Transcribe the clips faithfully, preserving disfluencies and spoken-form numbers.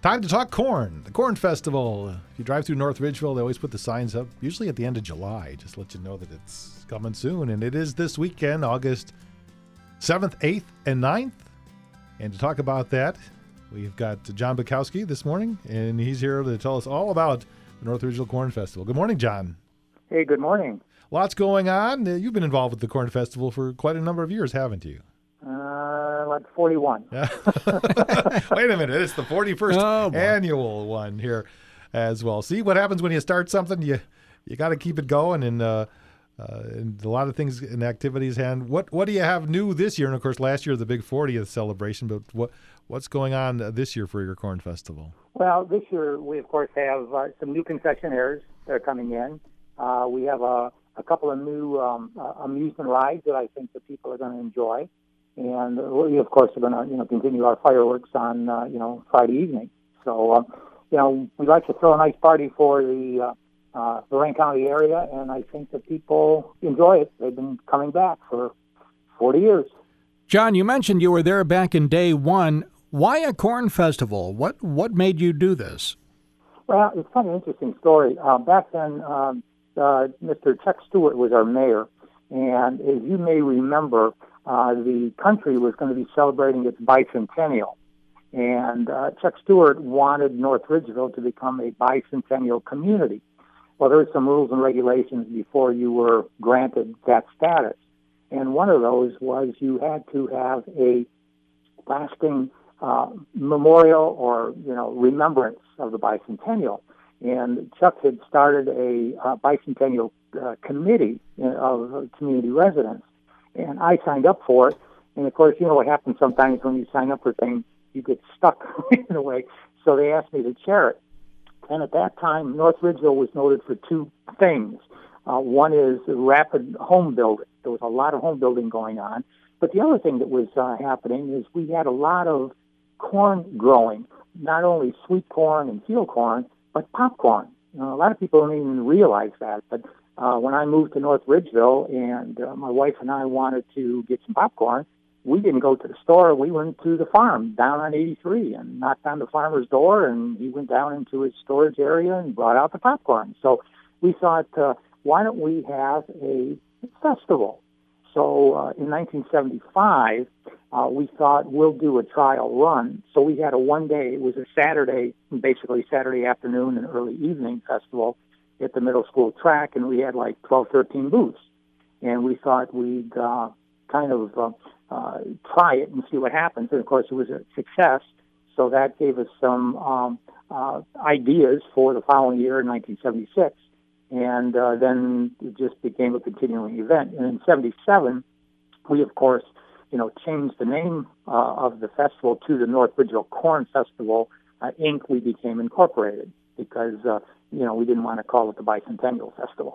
Time to talk corn, the Corn Festival. If you drive through North Ridgeville, they always put the signs up, usually at the end of July, just to let you know that it's coming soon. And it is this weekend, August seventh, eighth, and ninth. And to talk about that, we've got John Bukowski this morning, and he's here to tell us all about the North Ridgeville Corn Festival. Good morning, John. Hey, good morning. Lots going on. You've been involved with the Corn Festival for quite a number of years, haven't you? Uh, like forty-one. Yeah. Wait a minute. It's the forty-first oh, annual one here as well. See what happens when you start something? You you got to keep it going, and, uh, uh, and a lot of things and activities. And what what do you have new this year? And, of course, last year, the big fortieth celebration. But what what's going on this year for your Corn Festival? Well, this year we, of course, have uh, some new concessionaires that are coming in. Uh, we have a, a couple of new um, uh, amusement rides that I think the people are going to enjoy. And we, of course, are going to, you know, continue our fireworks on, uh, you know, Friday evening. So, uh, you know, we like to throw a nice party for the uh, uh, Lorraine County area, and I think that people enjoy it. They've been coming back for forty years. John, you mentioned you were there back in day one. Why a corn festival? What what made you do this? Well, it's kind of an interesting story. Uh, back then, um, uh, Mister Chuck Stewart was our mayor, and as you may remember, Uh, the country was going to be celebrating its bicentennial, and uh, Chuck Stewart wanted North Ridgeville to become a bicentennial community. Well, there were some rules and regulations before you were granted that status, and one of those was you had to have a lasting uh, memorial or, you know, remembrance of the bicentennial. And Chuck had started a uh, bicentennial uh, committee of community residents. And I signed up for it. And, of course, you know what happens sometimes when you sign up for things, you get stuck in a way. So they asked me to chair it. And at that time, North Ridgeville was noted for two things. Uh, one is rapid home building. There was a lot of home building going on. But the other thing that was uh, happening is we had a lot of corn growing, not only sweet corn and field corn, but popcorn. You know, a lot of people don't even realize that, but Uh, when I moved to North Ridgeville and uh, my wife and I wanted to get some popcorn, we didn't go to the store. We went to the farm down on eighty-three and knocked on the farmer's door, and he went down into his storage area and brought out the popcorn. So we thought, uh, why don't we have a festival? So uh, in nineteen seventy-five, uh, we thought we'll do a trial run. So we had a one-day, it was a Saturday, basically Saturday afternoon and early evening festival at the middle school track, and we had like twelve, thirteen booths. And we thought we'd uh, kind of uh, uh, try it and see what happens. And, of course, it was a success, so that gave us some um, uh, ideas for the following year in nineteen seventy-six. And uh, then it just became a continuing event. And in seventy-seven, we, of course, you know, changed the name uh, of the festival to the North Ridgeville Corn Festival, uh, Incorporated. We became incorporated because uh, you know, we didn't want to call it the Bicentennial Festival.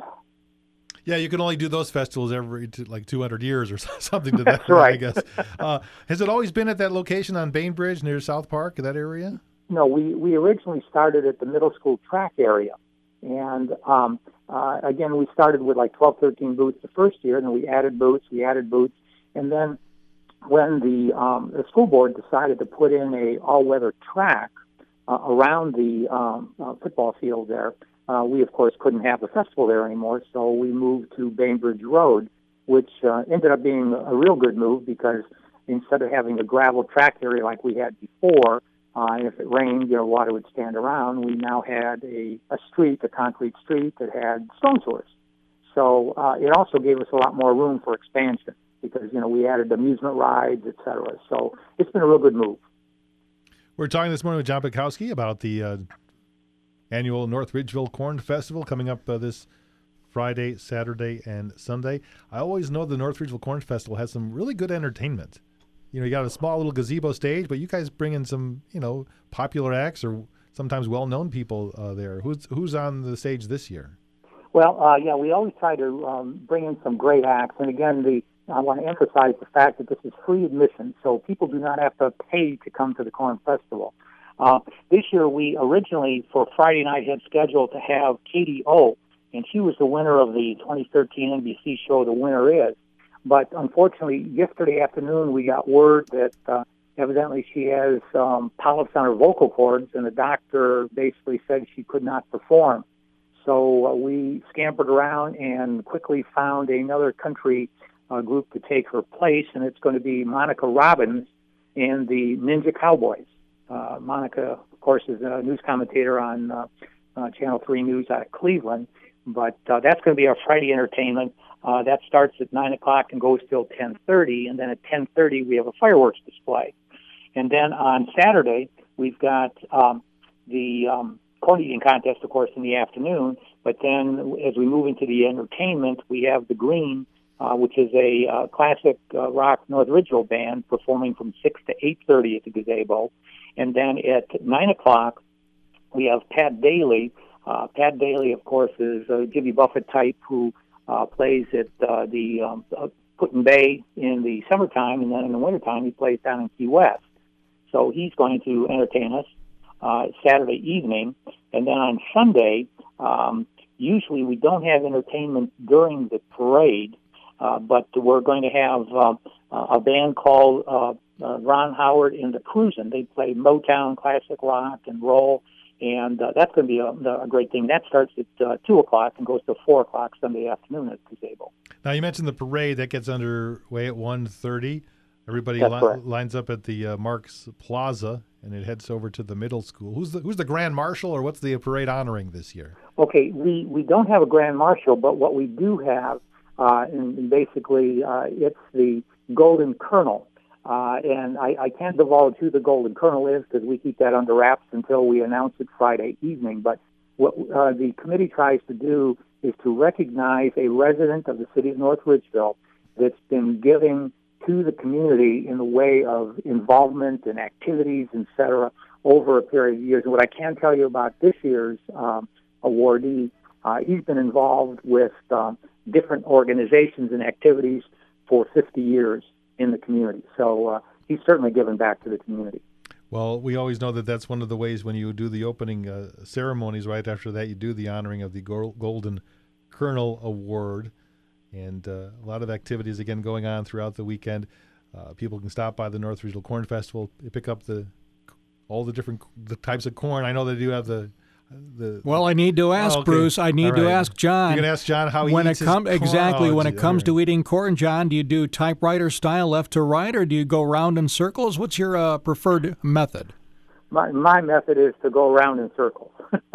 Yeah, you can only do those festivals every like two hundred years or something to that. That's right. I guess. Uh, has it always been at that location on Bainbridge near South Park, that area? No, we, we originally started at the middle school track area. And, um, uh, again, we started with like twelve, thirteen booths the first year, and then we added booths, we added booths. And then when the, um, the school board decided to put in a all-weather track, Uh, around the um, uh, football field there, uh, we, of course, couldn't have the festival there anymore, so we moved to Bainbridge Road, which uh, ended up being a real good move because instead of having a gravel track area like we had before, uh, and if it rained, you know, water would stand around, we now had a, a street, a concrete street that had stone sewers. So uh, it also gave us a lot more room for expansion because, you know, we added amusement rides, et cetera. So it's been a real good move. We're talking this morning with John Bukowski about the uh, annual North Ridgeville Corn Festival coming up uh, this Friday, Saturday, and Sunday. I always know the North Ridgeville Corn Festival has some really good entertainment. You know, you got a small little gazebo stage, but you guys bring in some, you know, popular acts or sometimes well-known people uh, there. Who's who's on the stage this year? Well, uh, yeah, we always try to um, bring in some great acts. And again, the I want to emphasize the fact that this is free admission, so people do not have to pay to come to the Corn Festival. Uh, this year, we originally, for Friday night, had scheduled to have Katie O, and she was the winner of the twenty thirteen N B C show The Winner Is. But unfortunately, yesterday afternoon, we got word that uh, evidently she has um, polyps on her vocal cords, and the doctor basically said she could not perform. So uh, we scampered around and quickly found another country uh, group to take her place, and it's going to be Monica Robbins and the Ninja Cowboys. Uh, Monica, of course, is a news commentator on uh, uh, Channel three News out of Cleveland, but uh, that's going to be our Friday entertainment. Uh, that starts at nine o'clock and goes till ten thirty, and then at ten thirty we have a fireworks display. And then on Saturday, we've got um, the um, corn eating contest, of course, in the afternoon. But then as we move into the entertainment, we have the Green, uh, which is a uh, classic uh, rock North Ridgeville band performing from six to eight thirty at the gazebo. And then at nine o'clock, we have Pat Daly. Uh, Pat Daly, of course, is a Jimmy Buffett type who uh, plays at uh, the um, uh, Put-in Bay in the summertime, and then in the wintertime he plays down in Key West. So he's going to entertain us uh, Saturday evening. And then on Sunday, um, usually we don't have entertainment during the parade, uh, but we're going to have uh, a band called uh, uh, Ron Howard and the Cruisin'. They play Motown, classic rock, and roll, and uh, that's going to be a, a great thing. That starts at uh, two o'clock and goes to four o'clock Sunday afternoon at the gazebo. Now, you mentioned the parade. That gets underway at one thirty. Everybody That's li- correct. lines up at the uh, Marks Plaza, and it heads over to the middle school. Who's the who's the Grand Marshal, or what's the parade honoring this year? Okay, we, we don't have a Grand Marshal, but what we do have, uh, and, and basically uh, it's the Golden Colonel. Uh, and I, I can't divulge who the Golden Colonel is because we keep that under wraps until we announce it Friday evening. But what uh, the committee tries to do is to recognize a resident of the city of North Ridgeville that's been giving to the community in the way of involvement and activities, et cetera, over a period of years. And what I can tell you about this year's um, awardee, uh, he's been involved with um, different organizations and activities for fifty years in the community. So uh, he's certainly given back to the community. Well, we always know that that's one of the ways when you do the opening uh, ceremonies. Right after that, you do the honoring of the Go- Golden Colonel Award. And uh, a lot of activities, again, going on throughout the weekend. Uh, people can stop by the North Regional Corn Festival, pick up the all the different the types of corn. I know they do have the the. Well, I need to ask Oh, okay. Bruce. I need All to right. ask John. You can ask John how he when eats it comes his corn. exactly Oh, when gee, it comes all to eating corn, John. Do you do typewriter style, left to right, or do you go round in circles? What's your uh, preferred method? My, my method is to go around in circles.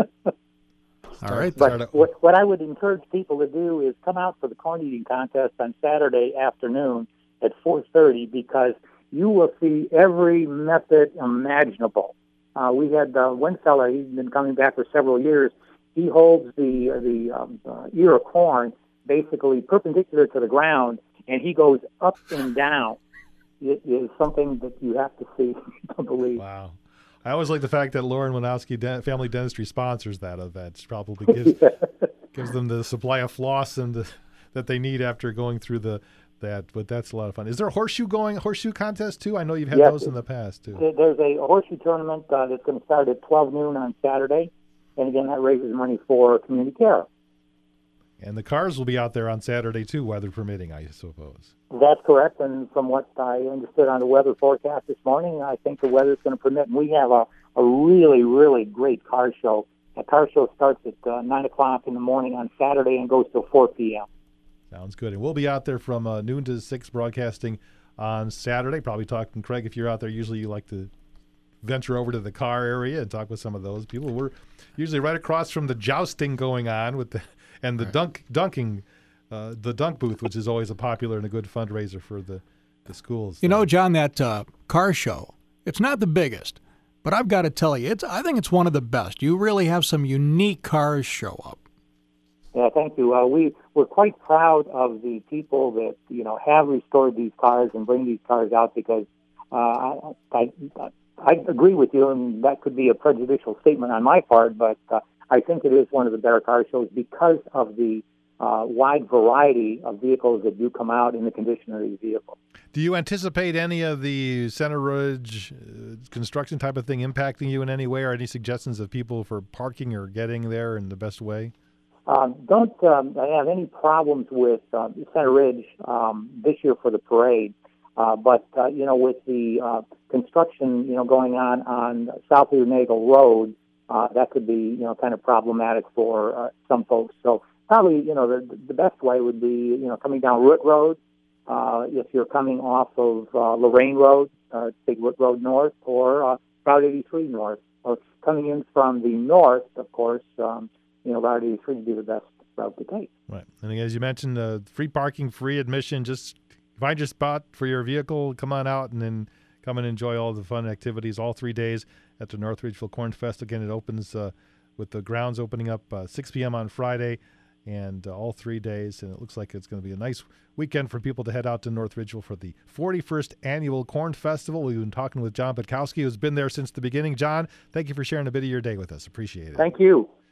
All right. Start But out- what, what I would encourage people to do is come out for the corn eating contest on Saturday afternoon at four thirty because you will see every method imaginable. Uh, we had uh, one fella, he's been coming back for several years. He holds the uh, the um, uh, ear of corn basically perpendicular to the ground, and he goes up and down. It is something that you have to see to believe. Wow. I always like the fact that Lauren Winowski Den- Family Dentistry sponsors that event. Probably gives gives them the supply of floss and the, that they need after going through the that. But that's a lot of fun. Is there a horseshoe going horseshoe contest too? I know you've had Yes. those in the past too. There- There's a horseshoe tournament uh, that's going to start at twelve noon on Saturday, and again, that raises money for community care. And the cars will be out there on Saturday too, weather permitting, I suppose. That's correct, and from what I understood on the weather forecast this morning, I think the weather's going to permit. And we have a, a really, really great car show. The car show starts at uh, nine o'clock in the morning on Saturday and goes till four p.m. Sounds good. And we'll be out there from uh, noon to six broadcasting on Saturday. Probably talking, Craig, if you're out there, usually you like to venture over to the car area and talk with some of those people. We're usually right across from the jousting going on with the and the Right. dunk dunking, uh, the dunk booth, which is always a popular and a good fundraiser for the, the schools. You know, John, that uh, car show, it's not the biggest, but I've got to tell you, it's. I think it's one of the best. You really have some unique cars show up. Yeah, thank you. Uh, we we're quite proud of the people that you know have restored these cars and bring these cars out because uh, I, I I agree with you, and that could be a prejudicial statement on my part, but uh, I think it is one of the better car shows because of the uh, wide variety of vehicles that do come out in the condition of these vehicles. Do you anticipate any of the Center Ridge uh, construction type of thing impacting you in any way, or any suggestions of people for parking or getting there in the best way? Um, don't um, have any problems with uh, Center Ridge um, this year for the parade. Uh, but, uh, you know, with the uh, construction, you know, going on on South Nagle Road, uh, that could be, you know, kind of problematic for uh, some folks. So probably, you know, the, the best way would be, you know, coming down Root Road. Uh, if you're coming off of uh, Lorraine Road, uh, take Root Road north, or uh, Route eighty-three north. Or coming in from the north, of course, um, you know, Route eighty-three would be the best route to take. Right. And as you mentioned, uh, free parking, free admission, just find your spot for your vehicle, come on out, and then come and enjoy all the fun activities all three days at the North Ridgeville Corn Fest. Again, it opens uh, with the grounds opening up uh, six p.m. on Friday and uh, all three days. And it looks like it's going to be a nice weekend for people to head out to North Ridgeville for the forty-first Annual Corn Festival. We've been talking with John Pitkowski, who's been there since the beginning. John, thank you for sharing a bit of your day with us. Appreciate it. Thank you.